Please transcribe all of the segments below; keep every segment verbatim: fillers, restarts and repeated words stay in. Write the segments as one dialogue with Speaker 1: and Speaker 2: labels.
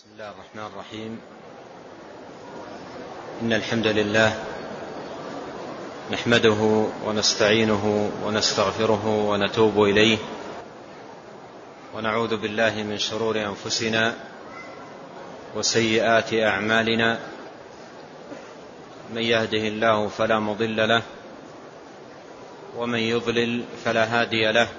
Speaker 1: بسم الله الرحمن الرحيم. إن الحمد لله نحمده ونستعينه ونستغفره ونتوب إليه، ونعوذ بالله من شرور أنفسنا وسيئات أعمالنا. من يهده الله فلا مضل له، ومن يضلل فلا هادي له،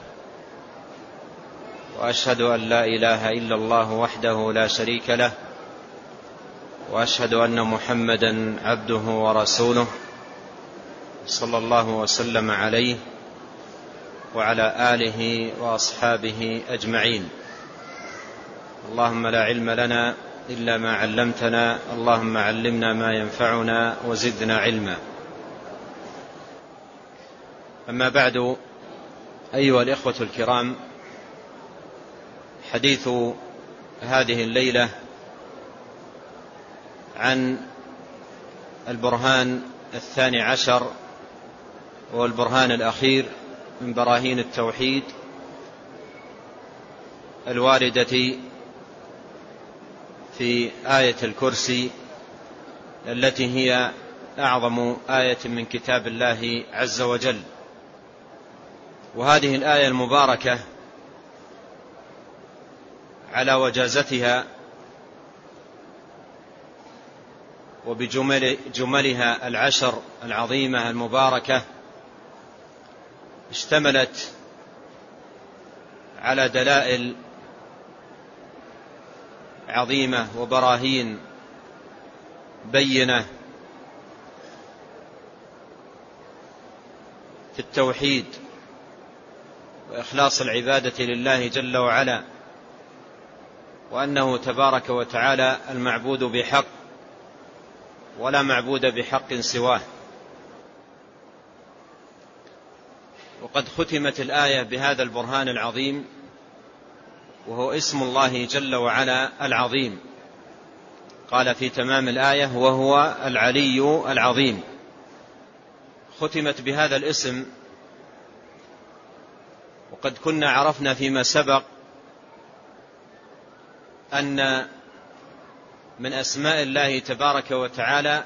Speaker 1: وأشهد أن لا إله إلا الله وحده لا شريك له، وأشهد أن محمدا عبده ورسوله صلى الله وسلم عليه وعلى آله وأصحابه أجمعين. اللهم لا علم لنا إلا ما علمتنا، اللهم علمنا ما ينفعنا وزدنا علما. أما بعد، أيها الإخوة الكرام، حديث هذه الليلة عن البرهان الثاني عشر والبرهان الأخير من براهين التوحيد الواردة في آية الكرسي، التي هي أعظم آية من كتاب الله عز وجل. وهذه الآية المباركة على وجازتها وبجملها العشر العظيمة المباركة اشتملت على دلائل عظيمة وبراهين بينة في التوحيد وإخلاص العبادة لله جل وعلا، وأنه تبارك وتعالى المعبود بحق ولا معبود بحق سواه. وقد ختمت الآية بهذا البرهان العظيم، وهو اسم الله جل وعلا العظيم. قال في تمام الآية: وهو العلي العظيم. ختمت بهذا الاسم، وقد كنا عرفنا فيما سبق أن من أسماء الله تبارك وتعالى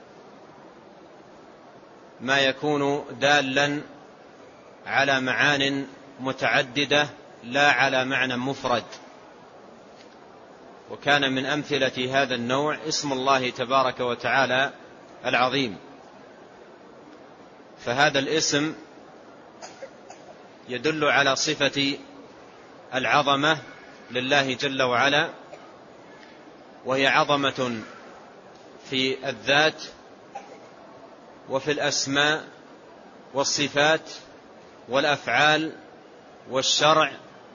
Speaker 1: ما يكون دالا على معان متعددة لا على معنى مفرد. وكان من أمثلة هذا النوع اسم الله تبارك وتعالى العظيم. فهذا الاسم يدل على صفة العظمة لله جل وعلا، وهي عظمة في الذات وفي الأسماء والصفات والأفعال والشرع،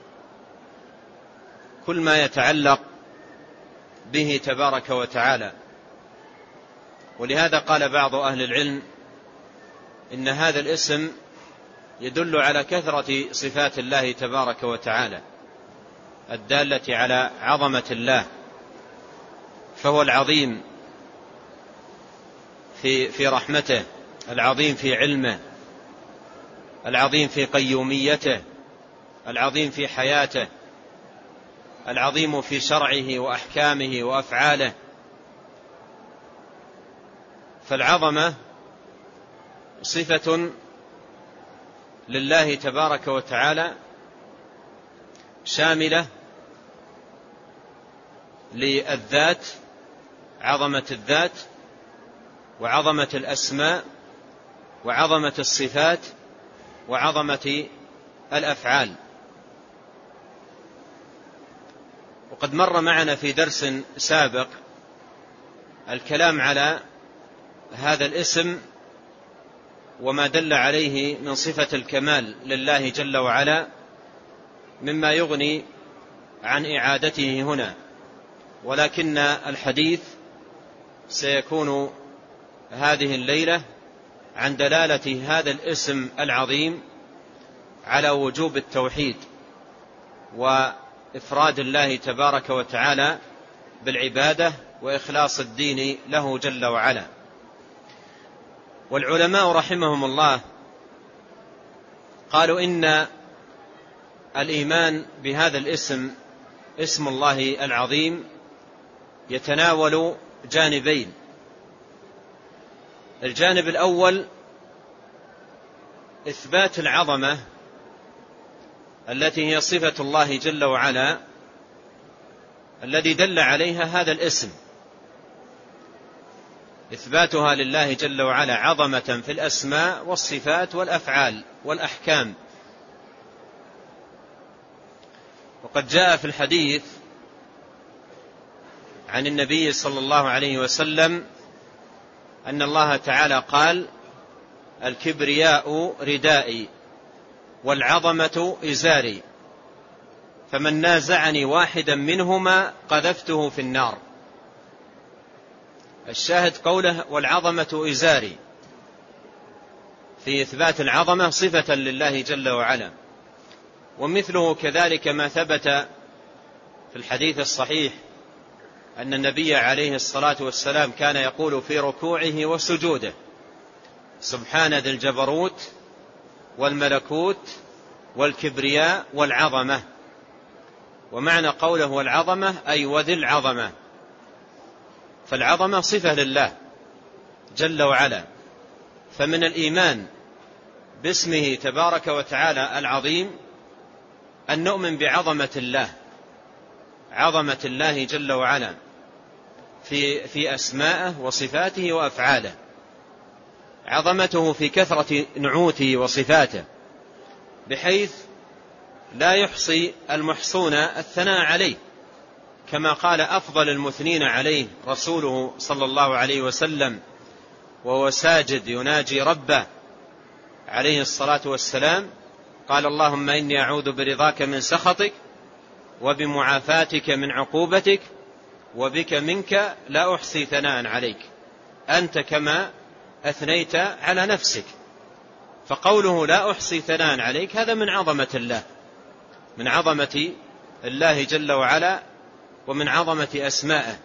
Speaker 1: كل ما يتعلق به تبارك وتعالى. ولهذا قال بعض أهل العلم إن هذا الاسم يدل على كثرة صفات الله تبارك وتعالى الدالة على عظمة الله. فهو العظيم في في رحمته، العظيم في علمه، العظيم في قيوميته، العظيم في حياته، العظيم في شرعه وأحكامه وأفعاله. فالعظمة صفة لله تبارك وتعالى شاملة للذات، عظمة الذات وعظمة الأسماء وعظمة الصفات وعظمة الأفعال. وقد مر معنا في درس سابق الكلام على هذا الاسم وما دل عليه من صفة الكمال لله جل وعلا، مما يغني عن إعادته هنا. ولكن الحديث سيكون هذه الليلة عن دلالة هذا الاسم العظيم على وجوب التوحيد وإفراد الله تبارك وتعالى بالعبادة وإخلاص الدين له جل وعلا. والعلماء رحمهم الله قالوا إن الإيمان بهذا الاسم، اسم الله العظيم، يتناول جانبين. الجانب الأول إثبات العظمة التي هي صفة الله جل وعلا الذي دل عليها هذا الاسم، إثباتها لله جل وعلا عظمة في الأسماء والصفات والأفعال والأحكام. وقد جاء في الحديث عن النبي صلى الله عليه وسلم أن الله تعالى قال: الكبرياء ردائي والعظمة إزاري، فمن نازعني واحدا منهما قذفته في النار. الشاهد قوله والعظمة إزاري، في إثبات العظمة صفة لله جل وعلا. ومثله كذلك ما ثبت في الحديث الصحيح أن النبي عليه الصلاة والسلام كان يقول في ركوعه وسجوده: سبحان ذي الجبروت والملكوت والكبرياء والعظمة. ومعنى قوله والعظمة أي وذي العظمة، فالعظمة صفة لله جل وعلا. فمن الإيمان باسمه تبارك وتعالى العظيم أن نؤمن بعظمة الله، عظمة الله جل وعلا في في أسمائه وصفاته وأفعاله، عظمته في كثرة نعوته وصفاته بحيث لا يحصي المحصون الثناء عليه، كما قال أفضل المثنين عليه رسوله صلى الله عليه وسلم وهو ساجد يناجي ربه عليه الصلاة والسلام، قال: اللهم إني أعوذ برضاك من سخطك وبمعافاتك من عقوبتك وبك منك لا أحصي ثناء عليك أنت كما أثنيت على نفسك. فقوله لا أحصي ثناء عليك هذا من عظمة الله، من عظمة الله جل وعلا ومن عظمة أسمائه،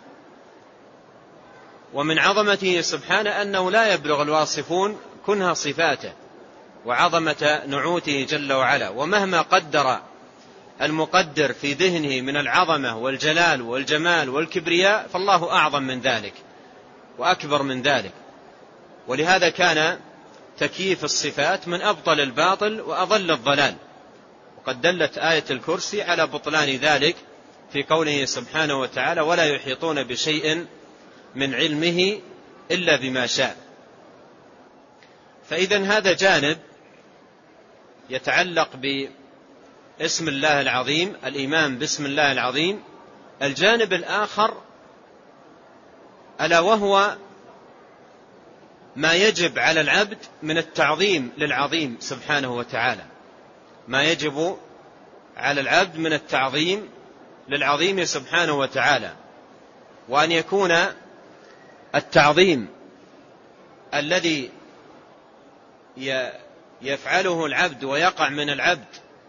Speaker 1: ومن عظمته سبحانه أنه لا يبلغ الواصفون كنها صفاته وعظمة نعوته جل وعلا. ومهما قدر المقدر في ذهنه من العظمة والجلال والجمال والكبرياء فالله أعظم من ذلك وأكبر من ذلك. ولهذا كان تكييف الصفات من أبطل الباطل وأضل الضلال، وقد دلت آية الكرسي على بطلان ذلك في قوله سبحانه وتعالى: ولا يحيطون بشيء من علمه إلا بما شاء. فإذن هذا جانب يتعلق باسم الله العظيم، الإيمان باسم الله العظيم. الجانب الآخر ألا وهو ما يجب على العبد من التعظيم للعظيم سبحانه وتعالى، ما يجب على العبد من التعظيم للعظيم سبحانه وتعالى، وأن يكون التعظيم الذي يفعله العبد ويقع من العبد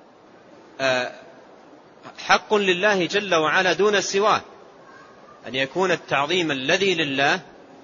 Speaker 1: حق لله جل وعلا دون سواه، أن يكون التعظيم الذي لله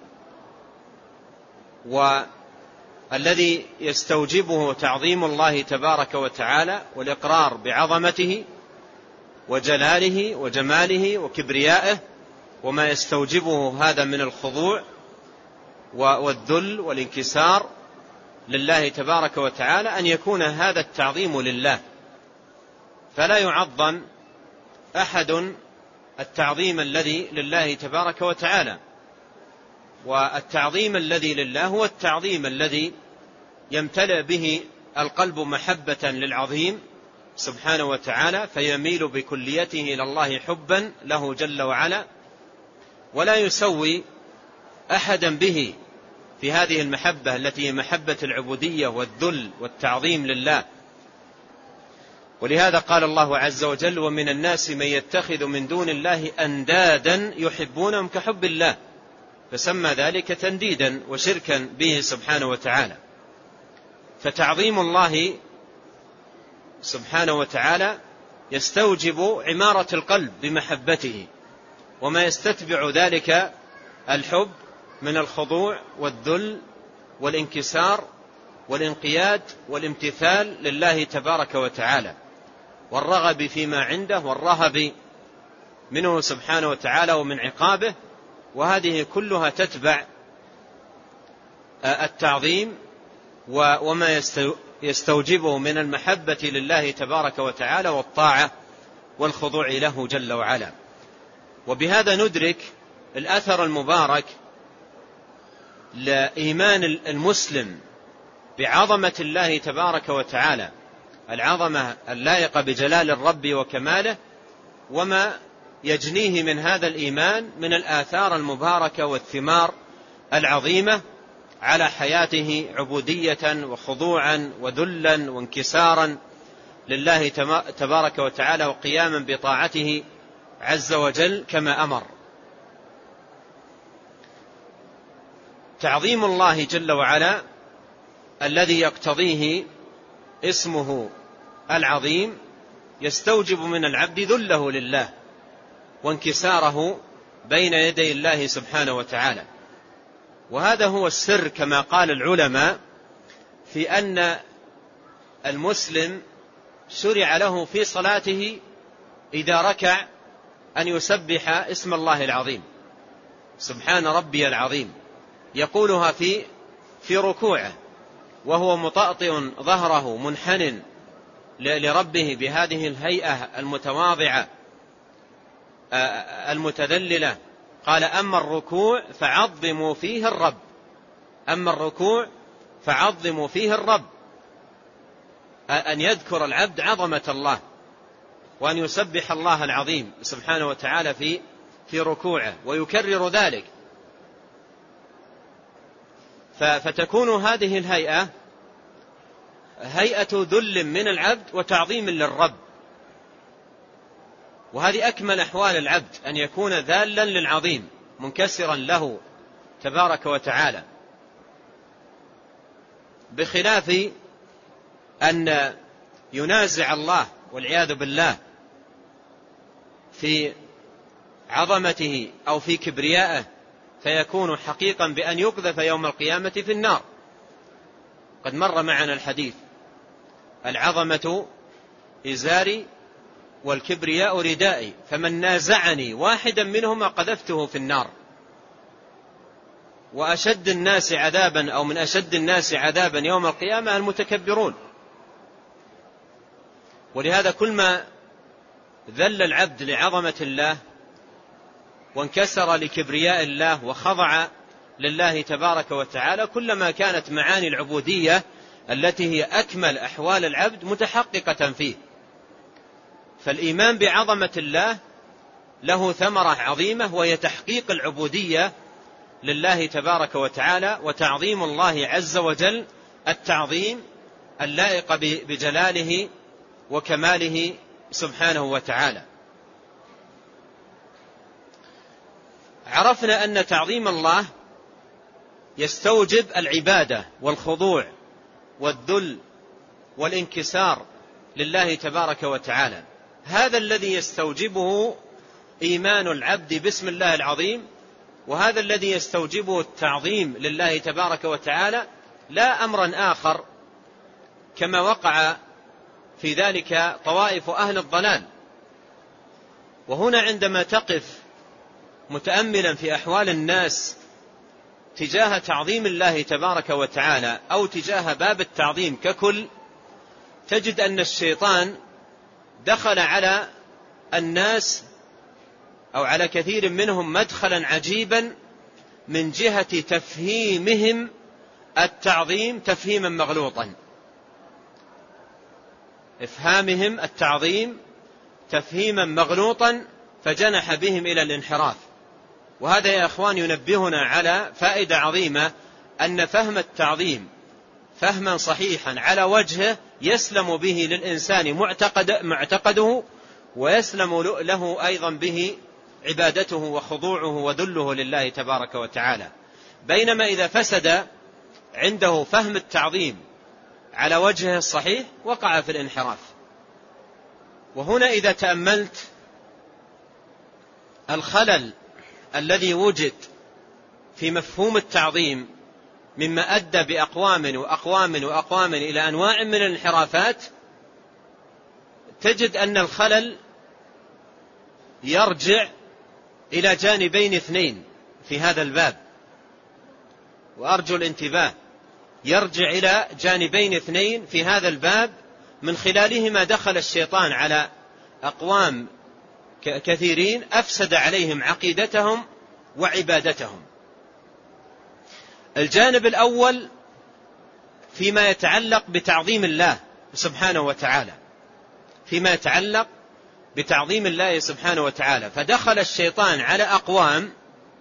Speaker 1: والذي يستوجبه تعظيم الله تبارك وتعالى والإقرار بعظمته وجلاله وجماله وكبريائه، وما يستوجبه هذا من الخضوع والذل والانكسار لله تبارك وتعالى، أن يكون هذا التعظيم لله، فلا يعظم أحد التعظيم الذي لله تبارك وتعالى. والتعظيم الذي لله هو التعظيم الذي يمتلئ به القلب محبة للعظيم سبحانه وتعالى، فيميل بكليته إلى الله حبا له جل وعلا، ولا يسوي أحدا به في هذه المحبة التي هي محبة العبودية والذل والتعظيم لله. ولهذا قال الله عز وجل: ومن الناس من يتخذ من دون الله أندادا يحبونهم كحب الله، فسمى ذلك تنديدا وشركا به سبحانه وتعالى. فتعظيم الله سبحانه وتعالى يستوجب عمارة القلب بمحبته، وما يستتبع ذلك الحب من الخضوع والذل والانكسار والانقياد والامتثال لله تبارك وتعالى، والرغب فيما عنده والرهب منه سبحانه وتعالى ومن عقابه، وهذه كلها تتبع التعظيم وما يستوجبه من المحبة لله تبارك وتعالى والطاعة والخضوع له جل وعلا. وبهذا ندرك الأثر المبارك لإيمان المسلم بعظمة الله تبارك وتعالى، العظمة اللائقة بجلال الرب وكماله، وما يجنيه من هذا الإيمان من الآثار المباركة والثمار العظيمة على حياته عبودية وخضوعا وذلا وانكسارا لله تبارك وتعالى وقياما بطاعته عز وجل كما أمر. تعظيم الله جل وعلا الذي يقتضيه اسمه العظيم يستوجب من العبد ذله لله وانكساره بين يدي الله سبحانه وتعالى. وهذا هو السر كما قال العلماء في أن المسلم شرع له في صلاته إذا ركع أن يسبح اسم الله العظيم سبحان ربي العظيم، يقولها في في ركوعه وهو مطأطئ ظهره منحن لربه بهذه الهيئة المتواضعة المتذللة. قال أما الركوع فعظموا فيه الرب، أما الركوع فعظموا فيه الرب، أن يذكر العبد عظمة الله وأن يسبح الله العظيم سبحانه وتعالى في في ركوعه ويكرر ذلك، فتكون هذه الهيئة هيئة ذل من العبد وتعظيم للرب. وهذه أكمل أحوال العبد، أن يكون ذالا للعظيم منكسرا له تبارك وتعالى، بخلاف أن ينازع الله والعياذ بالله في عظمته أو في كبريائه فيكون حقيقا بأن يقذف يوم القيامة في النار. قد مر معنا الحديث: العظمة إزاري والكبرياء ردائي، فمن نازعني واحدا منهما قذفته في النار. وأشد الناس عذابا أو من أشد الناس عذابا يوم القيامة المتكبرون. ولهذا كل ما ذل العبد لعظمة الله وانكسر لكبرياء الله وخضع لله تبارك وتعالى كلما كانت معاني العبودية التي هي أكمل أحوال العبد متحققة فيه. فالإيمان بعظمة الله له ثمرة عظيمة وهي تحقيق العبودية لله تبارك وتعالى وتعظيم الله عز وجل التعظيم اللائق بجلاله وكماله سبحانه وتعالى. عرفنا أن تعظيم الله يستوجب العبادة والخضوع والذل والانكسار لله تبارك وتعالى. هذا الذي يستوجبه إيمان العبد باسم الله العظيم، وهذا الذي يستوجبه التعظيم لله تبارك وتعالى، لا أمرا آخر كما وقع في ذلك طوائف أهل الضلال. وهنا عندما تقف متأملا في أحوال الناس تجاه تعظيم الله تبارك وتعالى أو تجاه باب التعظيم ككل، تجد أن الشيطان دخل على الناس أو على كثير منهم مدخلا عجيبا من جهة تفهيمهم التعظيم تفهيما مغلوطا، إفهامهم التعظيم تفهيما مغلوطا فجنح بهم إلى الانحراف. وهذا يا أخوان ينبهنا على فائدة عظيمة، أن فهم التعظيم فهما صحيحا على وجهه يسلم به للإنسان معتقد معتقده، ويسلم له أيضا به عبادته وخضوعه وذله لله تبارك وتعالى. بينما إذا فسد عنده فهم التعظيم على وجهه الصحيح وقع في الانحراف. وهنا إذا تأملت الخلل الذي وجد في مفهوم التعظيم مما أدى بأقوام وأقوام وأقوام إلى أنواع من الانحرافات، تجد أن الخلل يرجع إلى جانبين اثنين في هذا الباب، وأرجو الانتباه، يرجع إلى جانبين اثنين في هذا الباب من خلالهما دخل الشيطان على أقوام كثيرين أفسد عليهم عقيدتهم وعبادتهم. الجانب الأول فيما يتعلق بتعظيم الله سبحانه وتعالى، فيما يتعلق بتعظيم الله سبحانه وتعالى، فدخل الشيطان على أقوام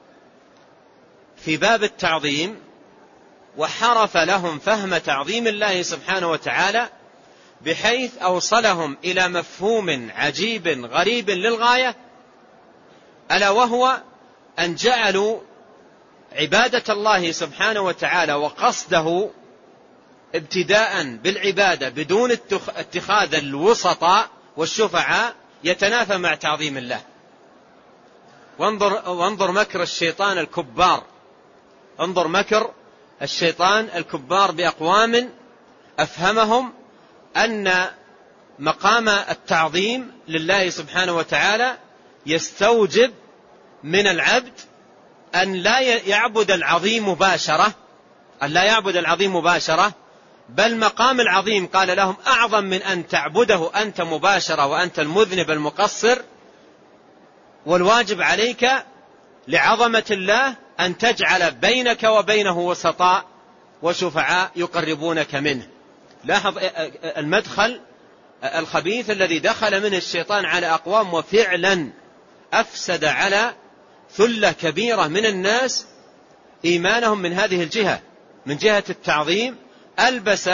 Speaker 1: في باب التعظيم وحرف لهم فهم تعظيم الله سبحانه وتعالى بحيث أوصلهم إلى مفهوم عجيب غريب للغاية، ألا وهو أن جعلوا عبادة الله سبحانه وتعالى وقصده ابتداء بالعبادة بدون اتخاذ الوسطاء والشفعاء يتنافى مع تعظيم الله. وانظر, وانظر مكر الشيطان الكبار، انظر مكر الشيطان الكبار بأقوام أفهمهم أن مقام التعظيم لله سبحانه وتعالى يستوجب من العبد أن لا يعبد العظيم مباشرة، أن لا يعبد العظيم مباشرة، بل مقام العظيم قال لهم أعظم من أن تعبده أنت مباشرة وأنت المذنب المقصر، والواجب عليك لعظمة الله أن تجعل بينك وبينه وسطاء وشفعاء يقربونك منه. لاحظ المدخل الخبيث الذي دخل منه الشيطان على أقوام، وفعلا أفسد على ثلة كبيرة من الناس إيمانهم من هذه الجهة، من جهة التعظيم. ألبس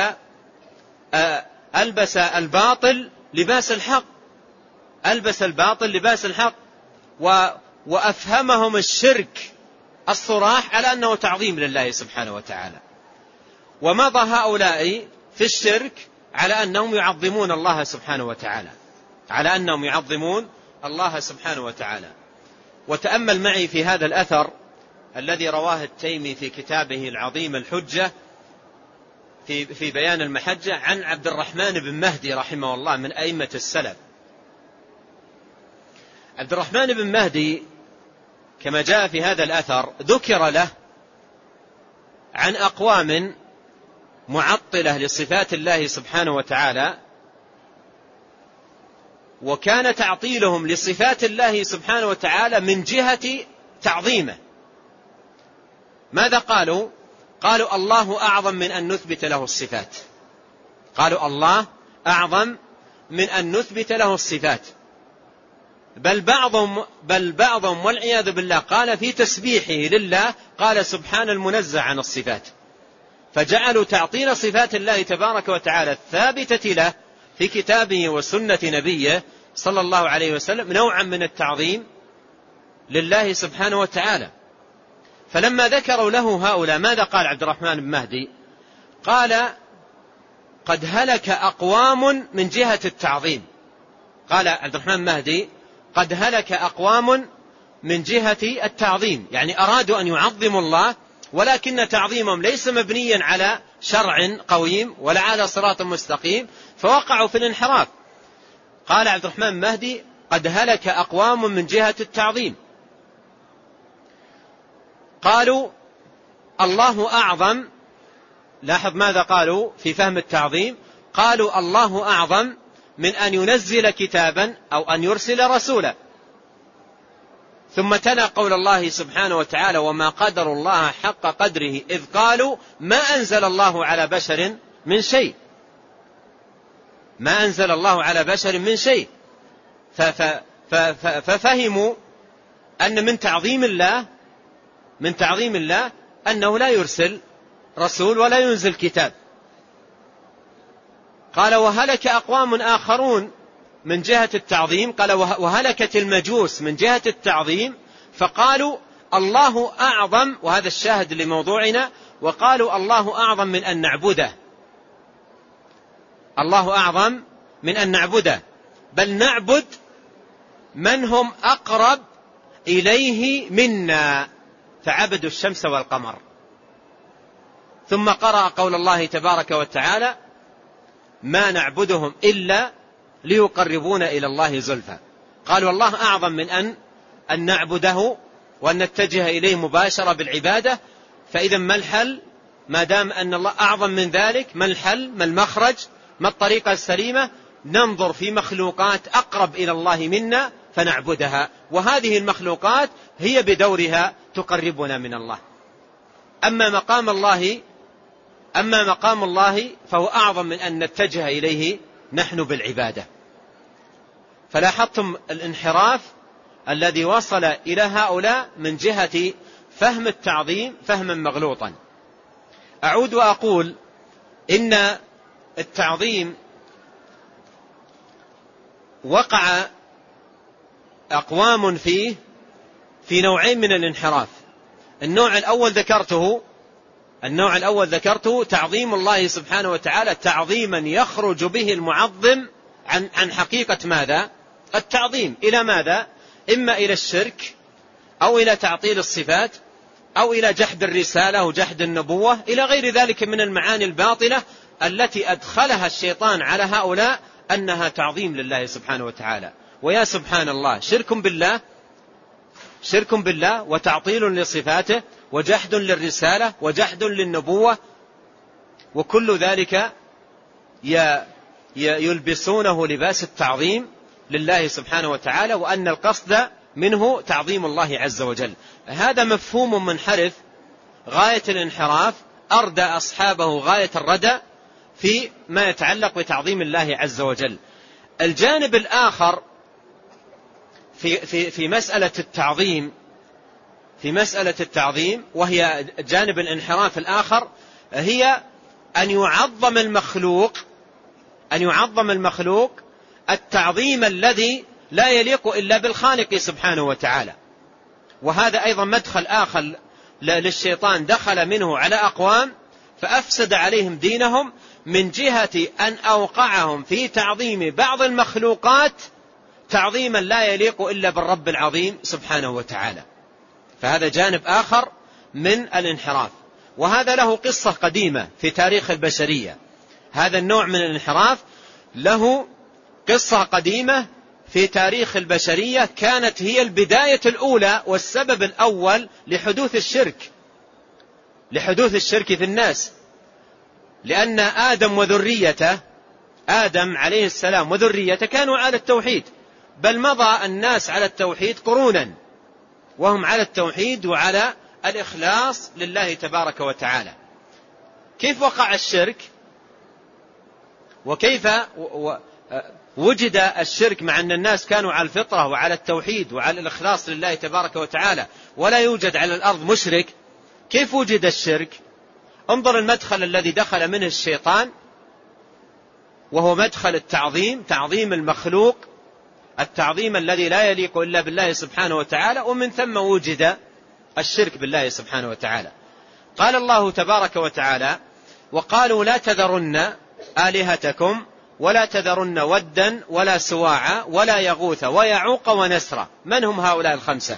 Speaker 1: ألبس الباطل لباس الحق، ألبس الباطل لباس الحق وأفهمهم الشرك الصراح على أنه تعظيم لله سبحانه وتعالى. ومضى هؤلاء في الشرك على أنهم يعظمون الله سبحانه وتعالى، على أنهم يعظمون الله سبحانه وتعالى. وتأمل معي في هذا الأثر الذي رواه التيمي في كتابه العظيم الحجة في في بيان المحجة عن عبد الرحمن بن مهدي رحمه الله من أئمة السلف. عبد الرحمن بن مهدي كما جاء في هذا الأثر ذكر له عن أقوام معطلة لصفات الله سبحانه وتعالى، وكان تعطيلهم لصفات الله سبحانه وتعالى من جهة تعظيمه. ماذا قالوا؟ قالوا الله أعظم من أن نثبت له الصفات، قالوا الله أعظم من أن نثبت له الصفات، بل بعضهم, بل بعضهم والعياذ بالله قال في تسبيحه لله قال سبحان المنزه عن الصفات، فجعلوا تعطيل صفات الله تبارك وتعالى الثابتة له في كتابه وسنة نبيه صلى الله عليه وسلم نوعا من التعظيم لله سبحانه وتعالى. فلما ذكروا له هؤلاء ماذا قال عبد الرحمن بن مهدي؟ قال قد هلك أقوام من جهة التعظيم. قال عبد الرحمن بن مهدي قد هلك أقوام من جهة التعظيم، يعني أرادوا أن يعظموا الله ولكن تعظيمهم ليس مبنيا على شرع قويم ولا على صراط مستقيم، فوقعوا في الانحراف. قال عبد الرحمن بن مهدي قد هلك أقوام من جهة التعظيم، قالوا الله أعظم. لاحظ ماذا قالوا في فهم التعظيم؟ قالوا الله أعظم من أن ينزل كتابا أو أن يرسل رسولا. ثم تلا قول الله سبحانه وتعالى وما قدر الله حق قدره إذ قالوا ما أنزل الله على بشر من شيء، ما أنزل الله على بشر من شيء. ففهموا أن من تعظيم الله من تعظيم الله أنه لا يرسل رسول ولا ينزل كتاب. قال وهلك أقوام آخرون من جهة التعظيم، قال وهلكت المجوس من جهة التعظيم، فقالوا الله أعظم، وهذا الشاهد لموضوعنا، وقالوا الله أعظم من أن نعبده، الله أعظم من أن نعبده، بل نعبد من هم أقرب إليه منا، فعبدوا الشمس والقمر. ثم قرأ قول الله تبارك وتعالى ما نعبدهم إلا ليقربون إلى الله زلفى. قالوا الله أعظم من أن أن نعبده وأن نتجه إليه مباشرة بالعبادة. فإذا ما الحل ما دام أن الله أعظم من ذلك؟ ما الحل؟ ما المخرج؟ ما الطريقة السليمة؟ ننظر في مخلوقات أقرب إلى الله منا فنعبدها، وهذه المخلوقات هي بدورها تقربنا من الله. أما مقام الله أما مقام الله فهو أعظم من أن نتجه إليه نحن بالعبادة. فلاحظتم الانحراف الذي وصل إلى هؤلاء من جهة فهم التعظيم فهما مغلوطا. أعود وأقول إن التعظيم وقع أقوام فيه في نوعين من الانحراف. النوع الأول ذكرته النوع الأول ذكرته تعظيم الله سبحانه وتعالى تعظيما يخرج به المعظم عن عن حقيقة ماذا؟ التعظيم. إلى ماذا؟ إما إلى الشرك أو إلى تعطيل الصفات أو إلى جحد الرسالة وجحد النبوة، إلى غير ذلك من المعاني الباطلة التي أدخلها الشيطان على هؤلاء أنها تعظيم لله سبحانه وتعالى. ويا سبحان الله، شرك بالله شرك بالله وتعطيل لصفاته وجحد للرسالة وجحد للنبوة، وكل ذلك يلبسونه لباس التعظيم لله سبحانه وتعالى، وأن القصد منه تعظيم الله عز وجل. هذا مفهوم منحرف غاية الانحراف، أردى أصحابه غاية الردى في ما يتعلق بتعظيم الله عز وجل. الجانب الآخر في, في, في مسألة التعظيم في مسألة التعظيم وهي جانب الانحراف الآخر، هي أن يعظم المخلوق أن يعظم المخلوق التعظيم الذي لا يليق إلا بالخالق سبحانه وتعالى. وهذا أيضا مدخل آخر للشيطان دخل منه على أقوام فأفسد عليهم دينهم، من جهة أن أوقعهم في تعظيم بعض المخلوقات تعظيما لا يليق إلا بالرب العظيم سبحانه وتعالى. فهذا جانب آخر من الانحراف، وهذا له قصة قديمة في تاريخ البشرية. هذا النوع من الانحراف له قصة قديمة في تاريخ البشرية، كانت هي البداية الأولى والسبب الأول لحدوث الشرك لحدوث الشرك في الناس. لأن آدم وذريته آدم عليه السلام وذريته كانوا على التوحيد، بل مضى الناس على التوحيد قرونا وهم على التوحيد وعلى الإخلاص لله تبارك وتعالى. كيف وقع الشرك وكيف وجد الشرك مع أن الناس كانوا على الفطرة وعلى التوحيد وعلى الإخلاص لله تبارك وتعالى ولا يوجد على الأرض مشرك؟ كيف وجد الشرك؟ انظر المدخل الذي دخل منه الشيطان، وهو مدخل التعظيم، تعظيم المخلوق، التعظيم الذي لا يليق إلا بالله سبحانه وتعالى، ومن ثم وجد الشرك بالله سبحانه وتعالى. قال الله تبارك وتعالى: وقالوا لا تذرن آلهتكم ولا تذرن ودا ولا سواعا ولا يغوث ويعوق ونسرا. من هم هؤلاء الخمسة؟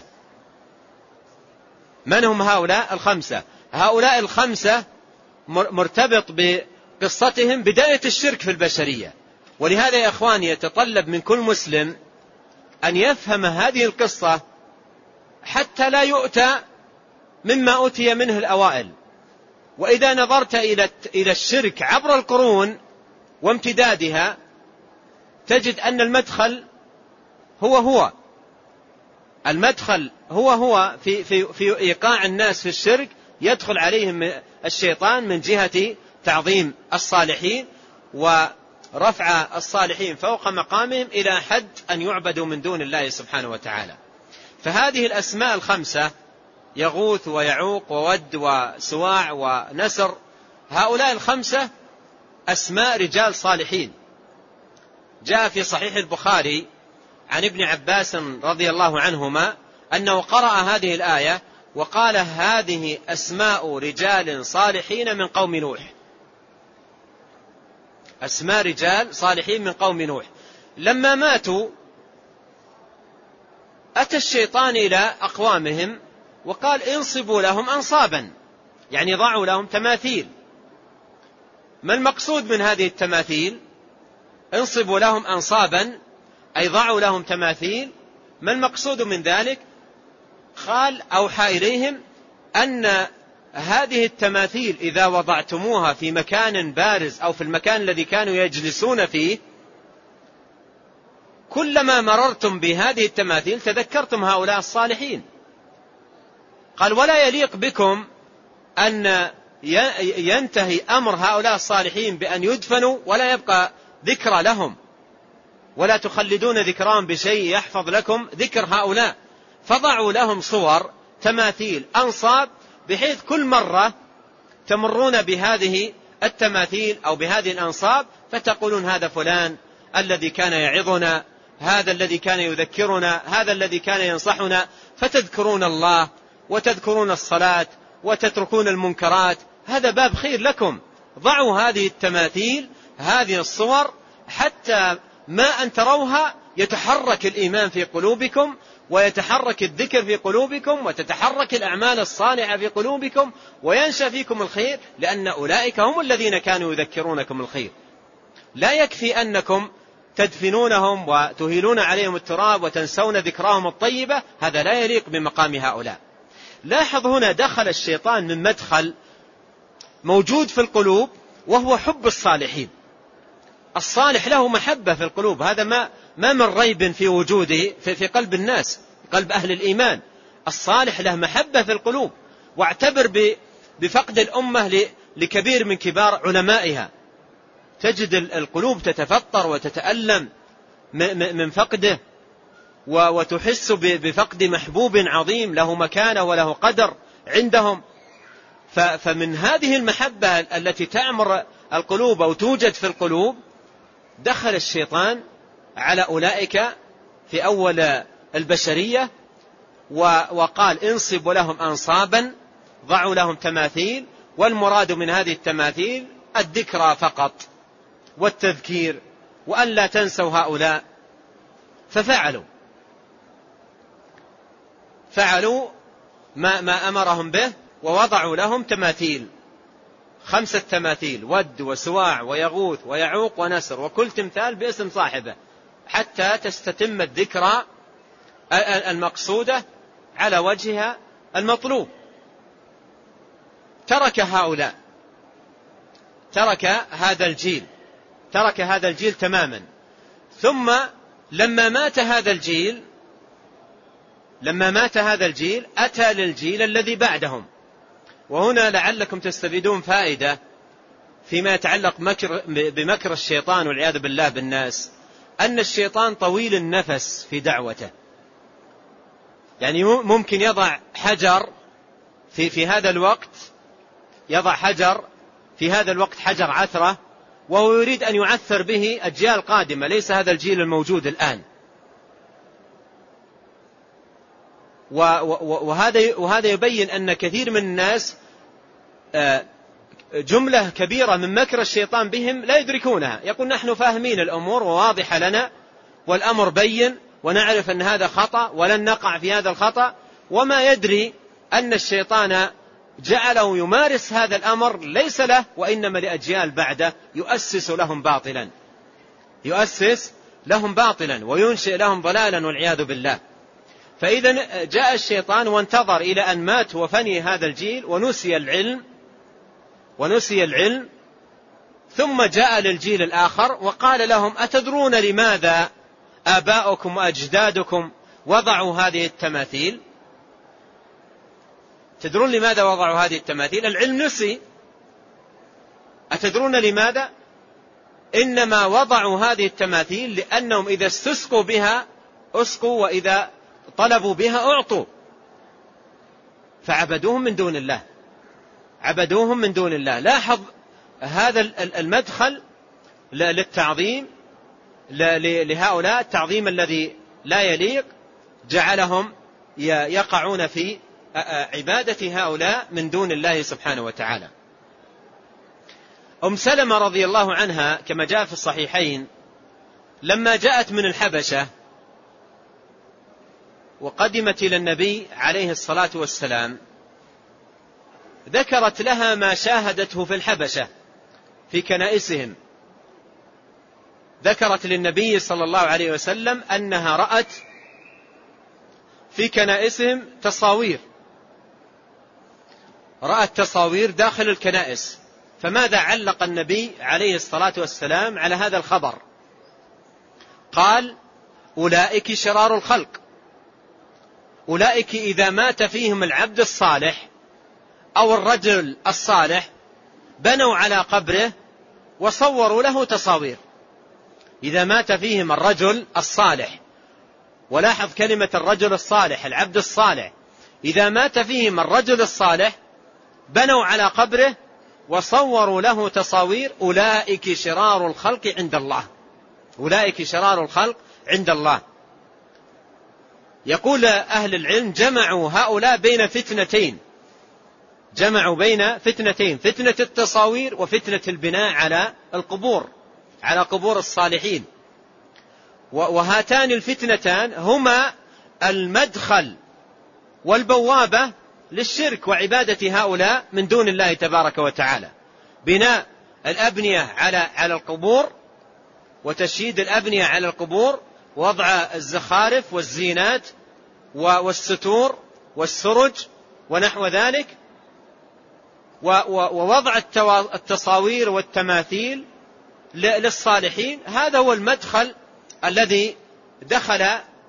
Speaker 1: من هم هؤلاء الخمسة؟ هؤلاء الخمسة مرتبط بقصتهم بداية الشرك في البشرية. ولهذا يا أخواني يتطلب من كل مسلم أن يفهم هذه القصة حتى لا يؤتى مما أتي منه الأوائل. وإذا نظرت إلى الشرك عبر القرون وامتدادها تجد أن المدخل هو هو المدخل هو هو في, في, في إيقاع الناس في الشرك. يدخل عليهم الشيطان من جهة تعظيم الصالحين ورفع الصالحين فوق مقامهم إلى حد أن يعبدوا من دون الله سبحانه وتعالى. فهذه الأسماء الخمسة، يغوث ويعوق وود وسواع ونسر، هؤلاء الخمسة أسماء رجال صالحين. جاء في صحيح البخاري عن ابن عباس رضي الله عنهما أنه قرأ هذه الآية وقال: هذه أسماء رجال صالحين من قوم نوح. أسماء رجال صالحين من قوم نوح. لما ماتوا أتى الشيطان إلى أقوامهم وقال: انصبوا لهم أنصابا، يعني ضعوا لهم تماثيل. ما المقصود من هذه التماثيل؟ انصبوا لهم أنصابا أي ضعوا لهم تماثيل ما المقصود من ذلك؟ قال أوحى إليهم أن هذه التماثيل إذا وضعتموها في مكان بارز أو في المكان الذي كانوا يجلسون فيه، كلما مررتم بهذه التماثيل تذكرتم هؤلاء الصالحين. قال ولا يليق بكم أن ينتهي أمر هؤلاء الصالحين بأن يدفنوا ولا يبقى ذكرى لهم، ولا تخلدون ذكرهم بشيء يحفظ لكم ذكر هؤلاء، فضعوا لهم صور تماثيل أنصاب، بحيث كل مرة تمرون بهذه التماثيل أو بهذه الأنصاب فتقولون هذا فلان الذي كان يعظنا، هذا الذي كان يذكرنا، هذا الذي كان ينصحنا، فتذكرون الله وتذكرون الصلاة وتتركون المنكرات. هذا باب خير لكم. ضعوا هذه التماثيل، هذه الصور، حتى ما أن تروها يتحرك الإيمان في قلوبكم، ويتحرك الذكر في قلوبكم، وتتحرك الأعمال الصالحة في قلوبكم، وينشأ فيكم الخير، لأن أولئك هم الذين كانوا يذكرونكم الخير. لا يكفي أنكم تدفنونهم وتهيلون عليهم التراب وتنسون ذكراهم الطيبة، هذا لا يليق بمقام هؤلاء. لاحظ هنا دخل الشيطان من مدخل موجود في القلوب، وهو حب الصالحين. الصالح له محبة في القلوب، هذا ما ما من ريب في وجوده في, في قلب الناس، قلب أهل الإيمان. الصالح له محبة في القلوب. واعتبر بفقد الأمة لكبير من كبار علمائها، تجد القلوب تتفطر وتتألم من فقده، وتحس بفقد محبوب عظيم له مكانة وله قدر عندهم. فمن هذه المحبة التي تعمر القلوب أو توجد في القلوب، دخل الشيطان على أولئك في أول البشرية وقال انصبوا لهم أنصابا، ضعوا لهم تماثيل، والمراد من هذه التماثيل الذكرى فقط والتذكير، وأن لا تنسوا هؤلاء. ففعلوا فعلوا ما, ما أمرهم به، ووضعوا لهم تماثيل، خمسة تماثيل: ود وسواع ويغوث ويعوق ونسر، وكل تمثال باسم صاحبه، حتى تستتم الذكرى المقصودة على وجهها المطلوب. ترك هؤلاء ترك هذا الجيل ترك هذا الجيل تماما. ثم لما مات هذا الجيل لما مات هذا الجيل أتى للجيل الذي بعدهم. وهنا لعلكم تستفيدون فائدة فيما يتعلق مكر بمكر الشيطان والعياذ بالله بالناس، أن الشيطان طويل النفس في دعوته. يعني ممكن يضع حجر في, في هذا الوقت يضع حجر في هذا الوقت حجر عثرة، وهو يريد أن يعثر به أجيال قادمة، ليس هذا الجيل الموجود الآن. وهذا وهذا يبين أن كثير من الناس جملة كبيرة من مكر الشيطان بهم لا يدركونها. يقول نحن فاهمين الأمور وواضحة لنا والأمر بين، ونعرف أن هذا خطأ ولن نقع في هذا الخطأ، وما يدري أن الشيطان جعله يمارس هذا الأمر ليس له وإنما لأجيال بعده، يؤسس لهم باطلا يؤسس لهم باطلا وينشئ لهم ضلالا والعياذ بالله. فإذا جاء الشيطان وانتظر إلى أن مات وفني هذا الجيل ونسي العلم ونسي العلم ثم جاء للجيل الآخر وقال لهم: أتدرون لماذا آباؤكم وأجدادكم وضعوا هذه التماثيل؟ تدرون لماذا وضعوا هذه التماثيل؟ العلم نسي. أتدرون لماذا؟ إنما وضعوا هذه التماثيل لأنهم إذا استسقوا بها أسقوا، وإذا طلبوا بها أعطوا، فعبدوهم من دون الله عبدوهم من دون الله. لاحظ هذا المدخل للتعظيم لهؤلاء، التعظيم الذي لا يليق، جعلهم يقعون في عبادة هؤلاء من دون الله سبحانه وتعالى. أم سلمة رضي الله عنها كما جاء في الصحيحين لما جاءت من الحبشة وقدمت إلى النبي عليه الصلاة والسلام، ذكرت لها ما شاهدته في الحبشة في كنائسهم. ذكرت للنبي صلى الله عليه وسلم أنها رأت في كنائسهم تصاوير، رأت تصاوير داخل الكنائس. فماذا علق النبي عليه الصلاة والسلام على هذا الخبر؟ قال: أولئك شرار الخلق، أولئك إذا مات فيهم العبد الصالح أو الرجل الصالح بنوا على قبره وصوروا له تصاوير. إذا مات فيهم الرجل الصالح، ولاحظ كلمة الرجل الصالح، العبد الصالح، إذا مات فيهم الرجل الصالح بنوا على قبره وصوروا له تصاوير، أولئك شرار الخلق عند الله، أولئك شرار الخلق عند الله. يقول أهل العلم: جمعوا هؤلاء بين فتنتين، جمعوا بين فتنتين، فتنة التصاوير وفتنة البناء على القبور، على قبور الصالحين. وهاتان الفتنتان هما المدخل والبوابة للشرك وعبادة هؤلاء من دون الله تبارك وتعالى. بناء الأبنية على على القبور، وتشييد الأبنية على القبور، وضع الزخارف والزينات والستور والسرج ونحو ذلك، ووضع التصاوير والتماثيل للصالحين. هذا هو المدخل الذي دخل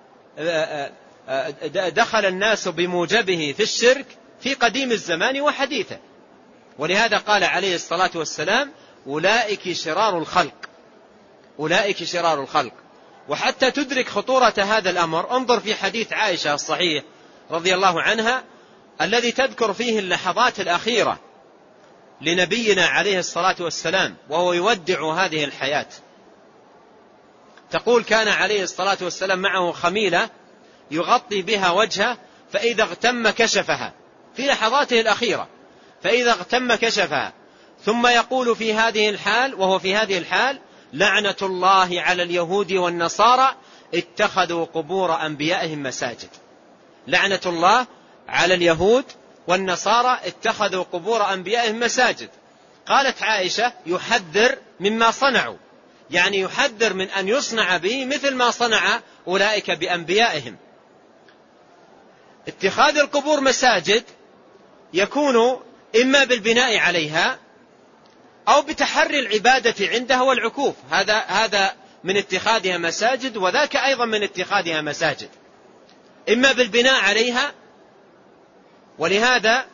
Speaker 1: دخل الناس بموجبه في الشرك في قديم الزمان وحديثه. ولهذا قال عليه الصلاة والسلام: أولئك شرار الخلق، أولئك شرار الخلق. وحتى تدرك خطورة هذا الأمر انظر في حديث عائشة الصحيح رضي الله عنها الذي تذكر فيه اللحظات الأخيرة لنبينا عليه الصلاة والسلام وهو يودع هذه الحياة. تقول: كان عليه الصلاة والسلام معه خميلة يغطي بها وجهه، فإذا اغتم كشفها في لحظاته الأخيرة، فإذا اغتم كشفها، ثم يقول في هذه الحال وهو في هذه الحال: لعنة الله على اليهود والنصارى اتخذوا قبور أنبيائهم مساجد. لعنة الله على اليهود والنصارى اتخذوا قبور أنبيائهم مساجد. قالت عائشة: يحذر مما صنعوا، يعني يحذر من أن يصنع به مثل ما صنع أولئك بأنبيائهم. اتخاذ القبور مساجد يكون إما بالبناء عليها أو بتحري العبادة عندها والعكوف، هذا هذا من اتخاذها مساجد، وذاك أيضا من اتخاذها مساجد، إما بالبناء عليها. ولهذا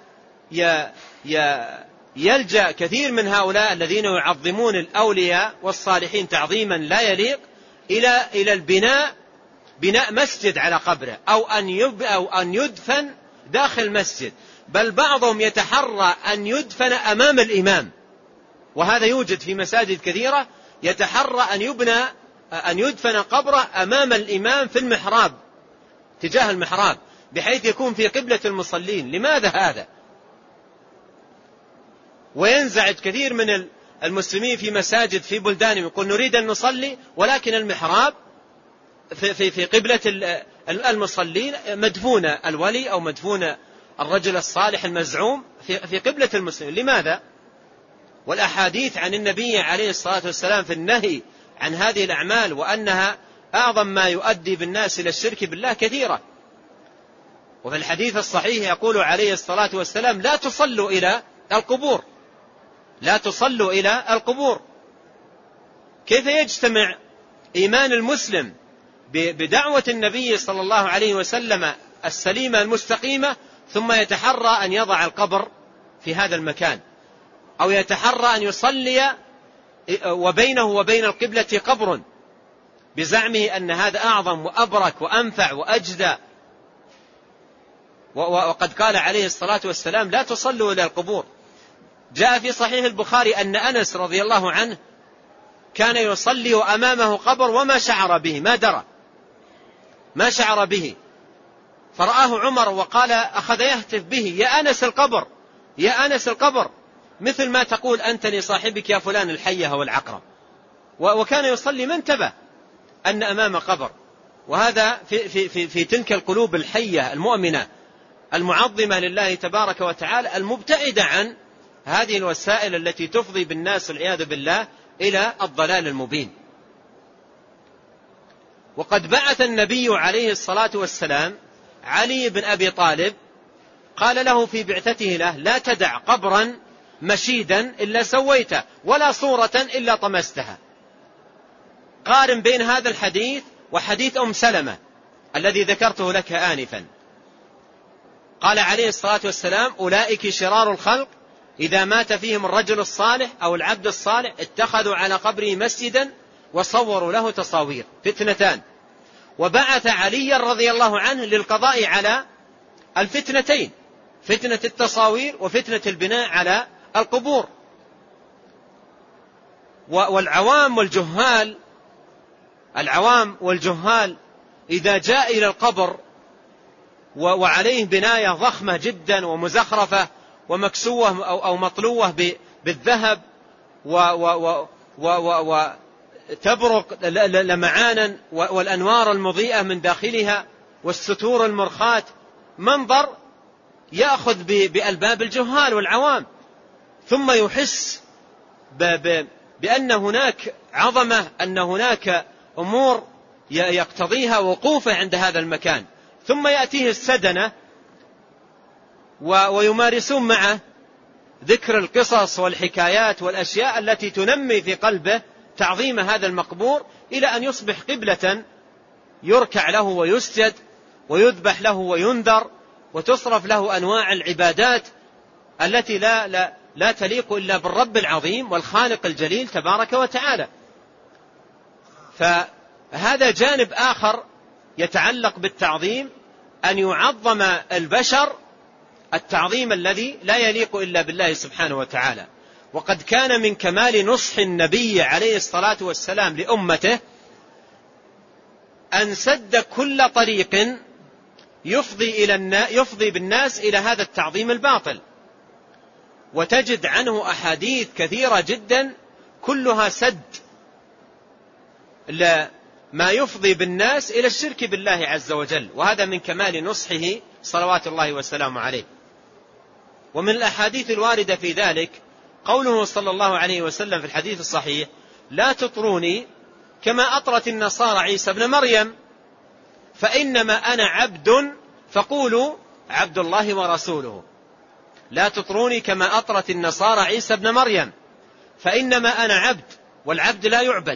Speaker 1: يلجأ كثير من هؤلاء الذين يعظمون الأولياء والصالحين تعظيما لا يليق إلى إلى البناء، بناء مسجد على قبره، أو أن أو أن يدفن داخل مسجد، بل بعضهم يتحرى أن يدفن أمام الإمام، وهذا يوجد في مساجد كثيرة، يتحرى أن يبنى أن يدفن قبره أمام الإمام في المحراب، تجاه المحراب، بحيث يكون في قبلة المصلين. لماذا هذا؟ وينزعج كثير من المسلمين في مساجد في بلدانهم يقول: نريد أن نصلي ولكن المحراب في, في, في قبلة المصلين مدفون الولي أو مدفون الرجل الصالح المزعوم في, في قبلة المسلمين. لماذا؟ والأحاديث عن النبي عليه الصلاة والسلام في النهي عن هذه الأعمال وأنها أعظم ما يؤدي بالناس إلى الشرك بالله كثيرة. وفي الحديث الصحيح يقول عليه الصلاة والسلام: لا تصلوا إلى القبور، لا تصلوا إلى القبور. كيف يجتمع إيمان المسلم بدعوة النبي صلى الله عليه وسلم السليمة المستقيمة ثم يتحرى أن يضع القبر في هذا المكان، أو يتحرى أن يصلي وبينه وبين القبلة قبر بزعمه أن هذا أعظم وأبرك وأنفع وأجدى؟ وقد قال عليه الصلاة والسلام: لا تصلوا إلى القبور. جاء في صحيح البخاري أن أنس رضي الله عنه كان يصلي وأمامه قبر وما شعر به، ما درى، ما شعر به، فرآه عمر وقال أخذ يهتف به: يا أنس القبر، يا أنس القبر، مثل ما تقول أنت لصاحبك يا فلان الحية والعقرب. وكان يصلي ما انتبه أن أمام قبر. وهذا في, في, في, في تلك القلوب الحية المؤمنة المعظمة لله تبارك وتعالى، المبتعدة عن هذه الوسائل التي تفضي بالناس والعياذ بالله إلى الضلال المبين. وقد بعث النبي عليه الصلاة والسلام علي بن أبي طالب قال له في بعثته له: لا تدع قبرا مشيدا إلا سويته، ولا صورة إلا طمستها. قارن بين هذا الحديث وحديث أم سلمة الذي ذكرته لك آنفا. قال عليه الصلاة والسلام: أولئك شرار الخلق، إذا مات فيهم الرجل الصالح أو العبد الصالح اتخذوا على قبره مسجدا وصوروا له تصاوير، فتنتان. وبعث علي رضي الله عنه للقضاء على الفتنتين، فتنة التصاوير وفتنة البناء على القبور. والعوام والجهال العوام والجهال إذا جاء إلى القبر وعليه بناية ضخمة جدا ومزخرفة ومكسوة أو مطلوة بالذهب وتبرق لمعانا والأنوار المضيئة من داخلها والستور المرخاة، منظر يأخذ بألباب الجهال والعوام، ثم يحس بأن هناك عظمة، أن هناك أمور يقتضيها وقوفه عند هذا المكان، ثم يأتيه السدنة ويمارسون معه ذكر القصص والحكايات والأشياء التي تنمي في قلبه تعظيم هذا المقبور، إلى أن يصبح قبلة يركع له ويسجد ويذبح له وينذر وتصرف له أنواع العبادات التي لا, لا, لا تليق إلا بالرب العظيم والخالق الجليل تبارك وتعالى. فهذا جانب آخر يتعلق بالتعظيم، أن يعظم البشر التعظيم الذي لا يليق إلا بالله سبحانه وتعالى. وقد كان من كمال نصح النبي عليه الصلاة والسلام لأمته أن سد كل طريق يفضي, إلى يفضي بالناس إلى هذا التعظيم الباطل. وتجد عنه أحاديث كثيرة جدا كلها سد لما يفضي بالناس إلى الشرك بالله عز وجل، وهذا من كمال نصحه صلوات الله والسلام عليه. ومن الأحاديث الواردة في ذلك قوله صلى الله عليه وسلم في الحديث الصحيح: لا تطروني كما أطرت النصارى عيسى بن مريم، فإنما أنا عبد فقولوا عبد الله ورسوله. لا تطروني كما أطرت النصارى عيسى بن مريم، فإنما أنا عبد، والعبد لا يعبد.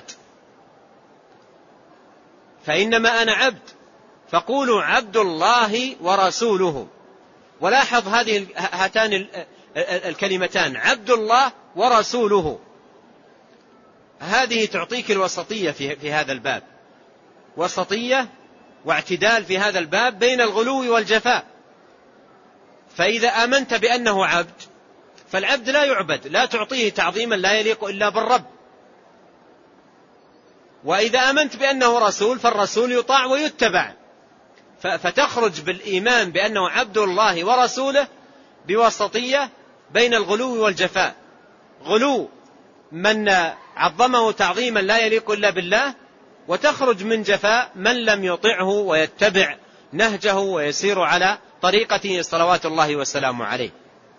Speaker 1: فإنما أنا عبد فقولوا عبد الله ورسوله. ولاحظ هذه هاتان الكلمتان عبد الله ورسوله، هذه تعطيك الوسطية في هذا الباب، وسطية واعتدال في هذا الباب بين الغلو والجفاء. فإذا آمنت بأنه عبد فالعبد لا يعبد، لا تعطيه تعظيما لا يليق إلا بالرب. وإذا آمنت بأنه رسول فالرسول يطاع ويتبع، فتخرج بالإيمان بأنه عبد الله ورسوله بوسطية بين الغلو والجفاء. غلو من عظمه تعظيما لا يليق إلا بالله، وتخرج من جفاء من لم يطعه ويتبع نهجه ويسير على طريقته صلوات الله والسلام عليه.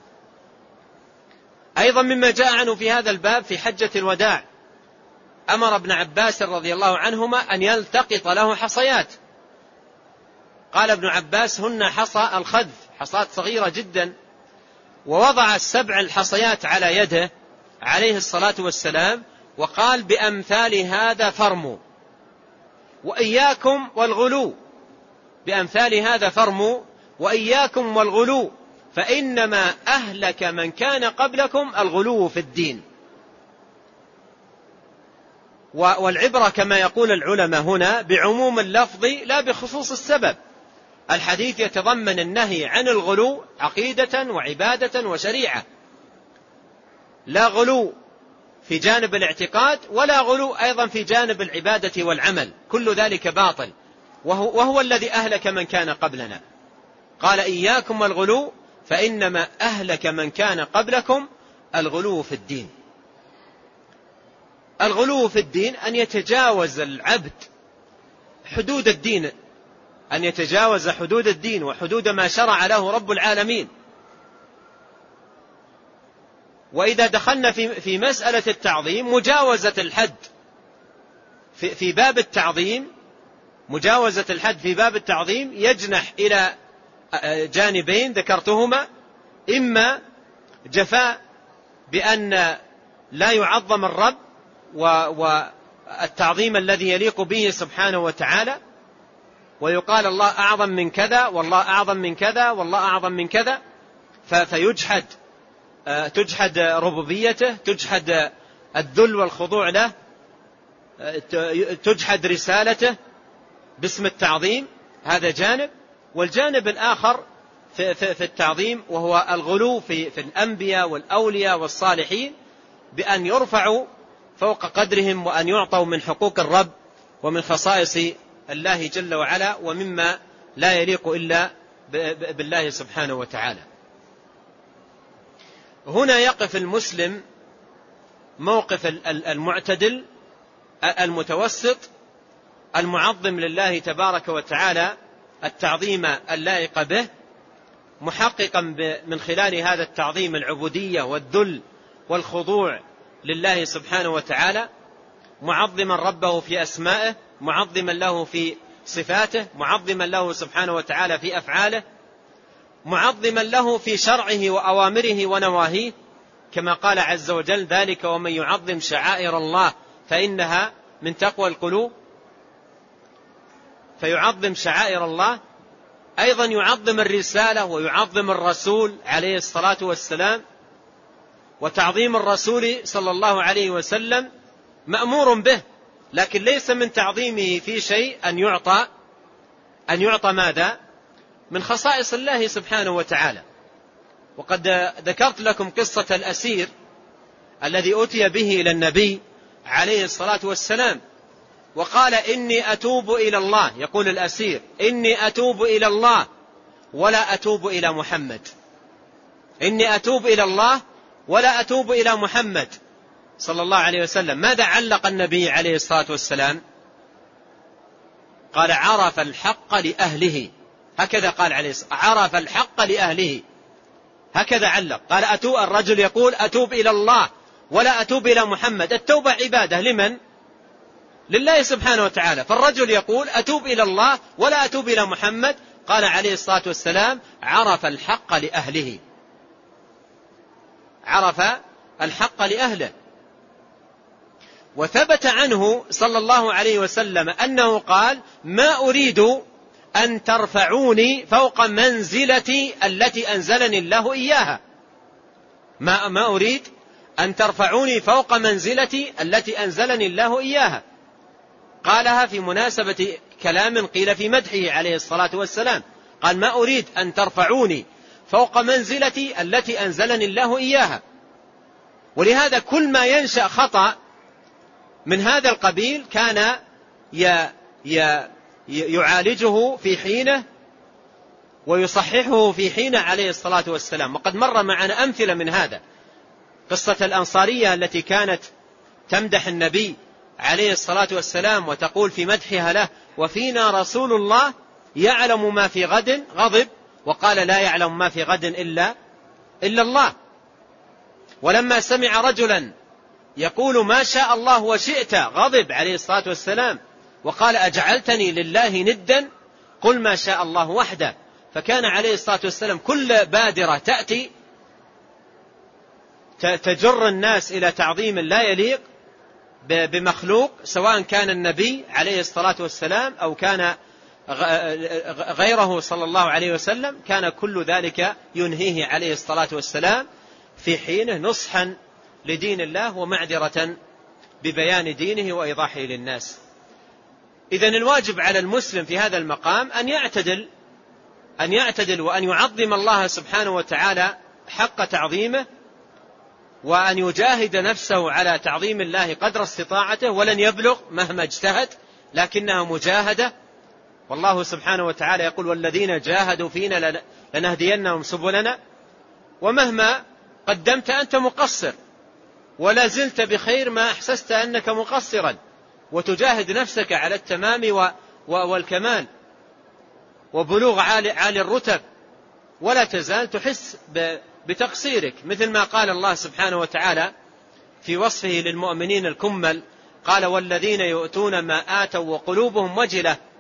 Speaker 1: أيضا مما جاء عنه في هذا الباب في حجة الوداع أمر ابن عباس رضي الله عنهما أن يلتقط له حصيات. قال ابن عباس: هن حصى الخذف، حصات صغيرة جدا، ووضع السبع الحصيات على يده عليه الصلاة والسلام، وقال: بأمثال هذا فرموا وإياكم والغلو، بأمثال هذا فرموا وإياكم والغلو، فإنما أهلك من كان قبلكم الغلو في الدين. والعبرة كما يقول العلماء هنا بعموم اللفظ لا بخصوص السبب. الحديث يتضمن النهي عن الغلو عقيدة وعبادة وشريعة، لا غلو في جانب الاعتقاد ولا غلو أيضا في جانب العبادة والعمل، كل ذلك باطل، وهو, وهو الذي أهلك من كان قبلنا. قال: إياكم والغلو فإنما أهلك من كان قبلكم الغلو في الدين. الغلو في الدين أن يتجاوز العبد حدود الدين، أن يتجاوز حدود الدين وحدود ما شرع له رب العالمين. وإذا دخلنا في في مسألة التعظيم، مجاوزة الحد في في باب التعظيم مجاوزة الحد في باب التعظيم يجنح إلى جانبين ذكرتهما: إما جفاء بأن لا يعظم الرب والتعظيم الذي يليق به سبحانه وتعالى، ويقال الله أعظم من كذا والله أعظم من كذا والله أعظم من كذا، فيجحد تجحد ربوبيته، تجحد الذل والخضوع له، تجحد رسالته باسم التعظيم. هذا جانب. والجانب الآخر في, في, في التعظيم وهو الغلو في, في الأنبياء والأولياء والصالحين، بأن يرفعوا فوق قدرهم وأن يعطوا من حقوق الرب ومن خصائص الله جل وعلا ومما لا يليق إلا بالله سبحانه وتعالى. هنا يقف المسلم موقف المعتدل المتوسط المعظم لله تبارك وتعالى التعظيم اللائق به، محققا من خلال هذا التعظيم العبودية والذل والخضوع لله سبحانه وتعالى، معظما ربه في أسمائه، معظما له في صفاته، معظما له سبحانه وتعالى في أفعاله، معظما له في شرعه وأوامره ونواهيه، كما قال عز وجل: ذلك ومن يعظم شعائر الله فإنها من تقوى القلوب. فيعظم شعائر الله، أيضا يعظم الرسالة ويعظم الرسول عليه الصلاة والسلام. وتعظيم الرسول صلى الله عليه وسلم مأمور به، لكن ليس من تعظيمه في شيء أن يعطى أن يعطى ماذا؟ من خصائص الله سبحانه وتعالى. وقد ذكرت لكم قصة الأسير الذي أتي به إلى النبي عليه الصلاة والسلام وقال: إني أتوب إلى الله. يقول الأسير: إني أتوب إلى الله ولا أتوب إلى محمد. إني أتوب إلى الله ولا أتوب إلى محمد صلى الله عليه وسلم. ماذا علق النبي عليه الصلاة والسلام؟ قال: عرف الحق لأهله. هكذا قال عليه الصلاة والسلام: عرف الحق لأهله. هكذا علق. قال: أتوب الرجل يقول: أتوب إلى الله ولا أتوب إلى محمد. التوبة عبادة لمن؟ لله سبحانه وتعالى. فالرجل يقول: أتوب إلى الله ولا أتوب إلى محمد. قال عليه الصلاة والسلام: عرف الحق لأهله. عرف الحق لأهله. وثبت عنه صلى الله عليه وسلم أنه قال: ما أريد أن ترفعوني فوق منزلتي التي أنزلني الله إياها. ما, ما أريد أن ترفعوني فوق منزلتي التي أنزلني الله إياها. قالها في مناسبة كلام قيل في مدحه عليه الصلاة والسلام. قال: ما أريد أن ترفعوني فوق منزلتي التي أنزلني الله إياها. ولهذا كل ما ينشأ خطأ من هذا القبيل كان يعالجه في حينه ويصححه في حينه عليه الصلاة والسلام. وقد مر معنا أمثلة من هذا. قصة الأنصارية التي كانت تمدح النبي عليه الصلاة والسلام وتقول في مدحها له: وفينا رسول الله يعلم ما في غد، غضب وقال: لا يعلم ما في غد إلا, إلا الله. ولما سمع رجلا يقول: ما شاء الله وشئت، غضب عليه الصلاة والسلام وقال: أجعلتني لله ندا، قل ما شاء الله وحده. فكان عليه الصلاة والسلام كل بادرة تأتي تجر الناس إلى تعظيم لا يليق بمخلوق، سواء كان النبي عليه الصلاة والسلام أو كان غيره صلى الله عليه وسلم، كان كل ذلك ينهيه عليه الصلاة والسلام في حينه، نصحا لدين الله ومعذرة ببيان دينه وإيضاحه للناس. إذن الواجب على المسلم في هذا المقام أن يعتدل أن يعتدل وأن يعظم الله سبحانه وتعالى حق تعظيمه، وأن يجاهد نفسه على تعظيم الله قدر استطاعته، ولن يبلغ مهما اجتهد، لكنها مجاهدة. والله سبحانه وتعالى يقول: والذين جاهدوا فينا لنهدينهم سبلنا. ومهما قدمت أنت مقصر، ولا زلت بخير ما أحسست أنك مقصرا، وتجاهد نفسك على التمام والكمال وبلوغ عالي الرتب، ولا تزال تحس بتقصيرك، مثل ما قال الله سبحانه وتعالى في وصفه للمؤمنين الكمل: قال: والذين يؤتون ما آتوا وقلوبهم وجلة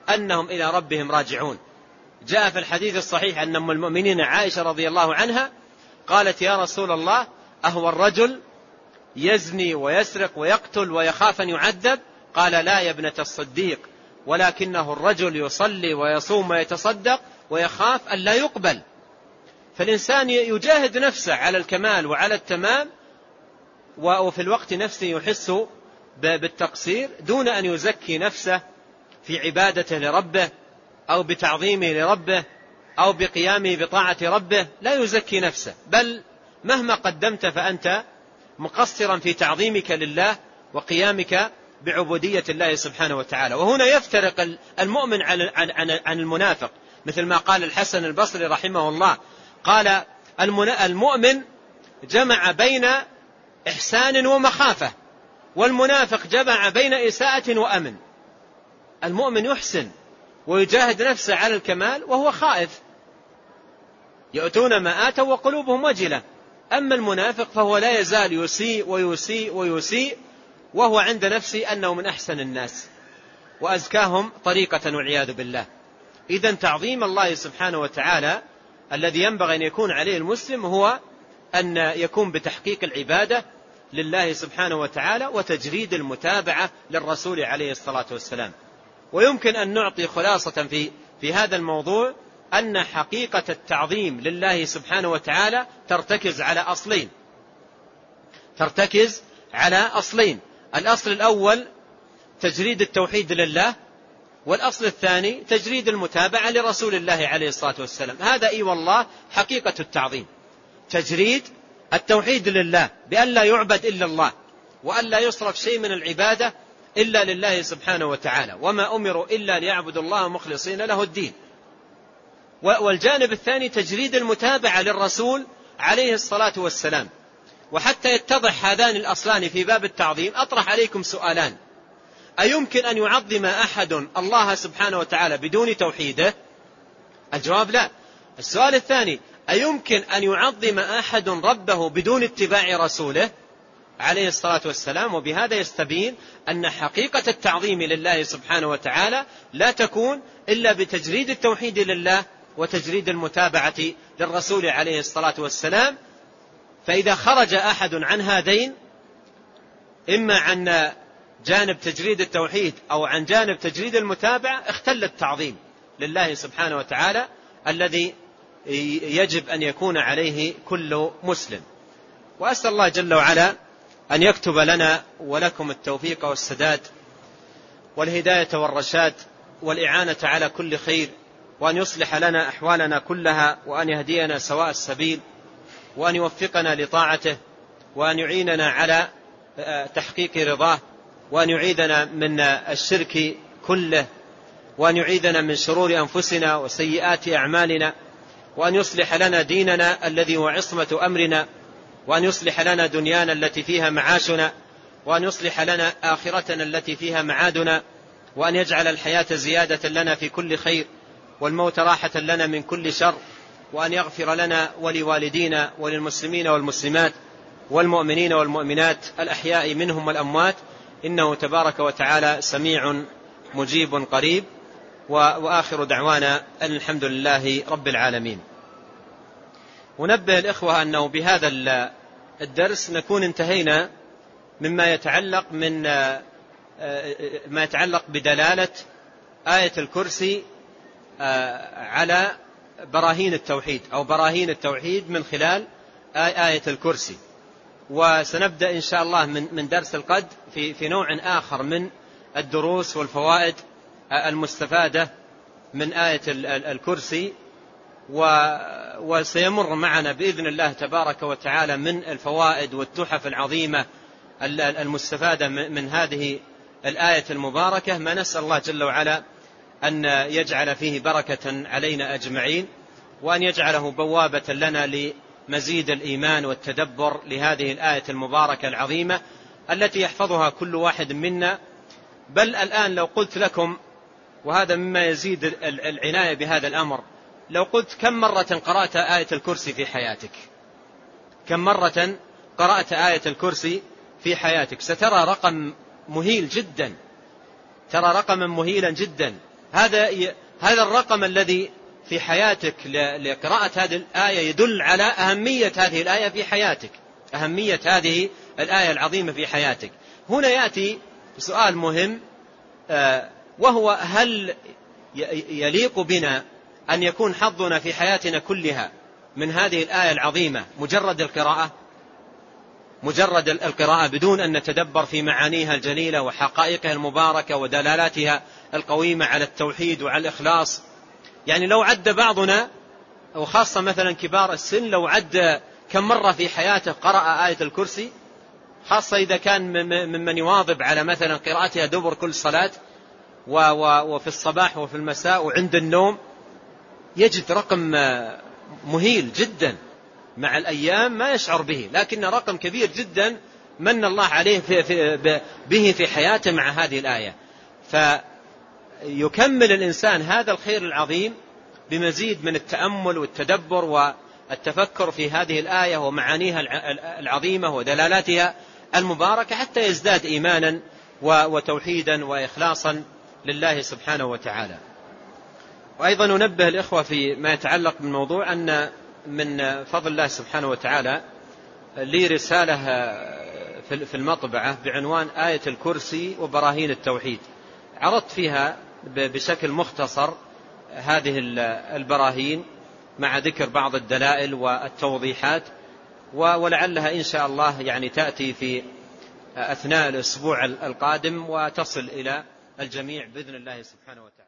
Speaker 2: أنهم إلى ربهم راجعون. جاء في الحديث الصحيح أن أم المؤمنين عائشة رضي الله عنها قالت: يا رسول الله، أهو الرجل يزني ويسرق ويقتل ويخاف أن يعذب؟ قال: لا يا ابنة الصديق، ولكنه الرجل يصلي ويصوم ويتصدق ويخاف أن لا يقبل. فالإنسان يجاهد نفسه على الكمال وعلى التمام، وفي الوقت نفسه يحس بالتقصير دون أن يزكي نفسه في عبادته لربه أو بتعظيمه لربه أو بقيامه بطاعة ربه. لا يزكي نفسه، بل مهما قدمت فأنت مقصرا في تعظيمك لله وقيامك بعبودية الله سبحانه وتعالى. وهنا يفترق المؤمن عن المنافق، مثل ما قال الحسن البصري رحمه الله، قال: المؤمن جمع بين إحسان ومخافة، والمنافق جمع بين إساءة وأمن. المؤمن يحسن ويجاهد نفسه على الكمال وهو خائف، يؤتون ما آتوا وقلوبهم وجلة. أما المنافق فهو لا يزال يسيء ويسيء ويسيء وهو عند نفسه أنه من أحسن الناس وأزكاهم طريقة والعياذ بالله. إذن تعظيم الله سبحانه وتعالى الذي ينبغي أن يكون عليه المسلم هو أن يكون بتحقيق العبادة لله سبحانه وتعالى وتجريد المتابعة للرسول عليه الصلاة والسلام. ويمكن أن نعطي خلاصة في في هذا الموضوع أن حقيقة التعظيم لله سبحانه وتعالى ترتكز على أصلين ترتكز على أصلين الأصل الأول تجريد التوحيد لله، والأصل الثاني تجريد المتابعة لرسول الله عليه الصلاة والسلام. هذا إي والله حقيقة التعظيم، تجريد التوحيد لله بأن لا يعبد إلا الله، وأن لا يصرف شيء من العبادة إلا لله سبحانه وتعالى، وما أمروا إلا ليعبدوا الله مخلصين له الدين. والجانب الثاني تجريد المتابعة للرسول عليه الصلاة والسلام. وحتى يتضح هذان الأصلان في باب التعظيم أطرح عليكم سؤالان: أيمكن أن يعظم أحد الله سبحانه وتعالى بدون توحيده؟ الجواب لا. السؤال الثاني: أيمكن أن يعظم أحد ربه بدون اتباع رسوله عليه الصلاة والسلام؟ وبهذا يستبين أن حقيقة التعظيم لله سبحانه وتعالى لا تكون إلا بتجريد التوحيد لله وتجريد المتابعة للرسول عليه الصلاة والسلام. فإذا خرج أحد عن هذين، إما عن جانب تجريد التوحيد أو عن جانب تجريد المتابعة، اختل التعظيم لله سبحانه وتعالى الذي يجب أن يكون عليه كل مسلم. وأسأل الله جل وعلا أن يكتب لنا ولكم التوفيق والسداد والهداية والرشاد والإعانة على كل خير، وأن يصلح لنا أحوالنا كلها، وأن يهدينا سواء السبيل، وأن يوفقنا لطاعته، وأن يعيننا على تحقيق رضاه، وأن يعيذنا من الشرك كله، وأن يعيذنا من شرور أنفسنا وسيئات أعمالنا، وأن يصلح لنا ديننا الذي هو عصمة أمرنا، وأن يصلح لنا دنيانا التي فيها معاشنا، وأن يصلح لنا آخرتنا التي فيها معادنا، وأن يجعل الحياة زيادة لنا في كل خير والموت راحة لنا من كل شر، وأن يغفر لنا ولوالدينا وللمسلمين والمسلمات والمؤمنين والمؤمنات الأحياء منهم والأموات، إنه تبارك وتعالى سميع مجيب قريب. وآخر دعوانا أن الحمد لله رب العالمين. ونبه الإخوة أنه بهذا الدرس نكون انتهينا مما يتعلق من ما يتعلق بدلالة آية الكرسي على براهين التوحيد أو براهين التوحيد من خلال آية الكرسي. وسنبدأ إن شاء الله من درس القد في في نوع آخر من الدروس والفوائد المستفادة من آية الكرسي، وسيمر معنا بإذن الله تبارك وتعالى من الفوائد والتحف العظيمة المستفادة من هذه الآية المباركة ما نسأل الله جل وعلا أن يجعل فيه بركة علينا أجمعين، وأن يجعله بوابة لنا لمزيد الإيمان والتدبر لهذه الآية المباركة العظيمة التي يحفظها كل واحد منا. بل الآن لو قلت لكم، وهذا مما يزيد العناية بهذا الأمر، لو قلت كم مرة قرأت آية الكرسي في حياتك، كم مرة قرأت آية الكرسي في حياتك، سترى رقم مهيل جدا، ترى رقما مهيلا جدا. هذا هذا الرقم الذي في حياتك لقراءة هذه الآية يدل على أهمية هذه الآية في حياتك، أهمية هذه الآية العظيمة في حياتك. هنا يأتي سؤال مهم، وهو هل يليق بنا أن يكون حظنا في حياتنا كلها من هذه الآية العظيمة مجرد القراءة، مجرد القراءة بدون أن نتدبر في معانيها الجليلة وحقائقها المباركة ودلالاتها القويمة على التوحيد وعلى الإخلاص؟ يعني لو عد بعضنا، وخاصة مثلا كبار السن، لو عد كم مرة في حياته قرأ آية الكرسي، خاصة إذا كان ممن يواظب على مثلا قراءتها دبر كل صلاة وفي الصباح وفي المساء وعند النوم، يجد رقم مهيل جدا مع الأيام ما يشعر به، لكن رقم كبير جدا من الله عليه في في به في حياته مع هذه الآية. فيكمل الإنسان هذا الخير العظيم بمزيد من التأمل والتدبر والتفكر في هذه الآية ومعانيها العظيمة ودلالاتها المباركة، حتى يزداد إيمانا وتوحيدا وإخلاصا لله سبحانه وتعالى. وأيضا ننبه الإخوة في ما يتعلق بالموضوع أن من فضل الله سبحانه وتعالى لي رسالة في المطبعة بعنوان آية الكرسي وبراهين التوحيد، عرضت فيها بشكل مختصر هذه البراهين مع ذكر بعض الدلائل والتوضيحات، ولعلها إن شاء الله يعني تأتي في أثناء الأسبوع القادم وتصل إلى الجميع بإذن الله سبحانه وتعالى.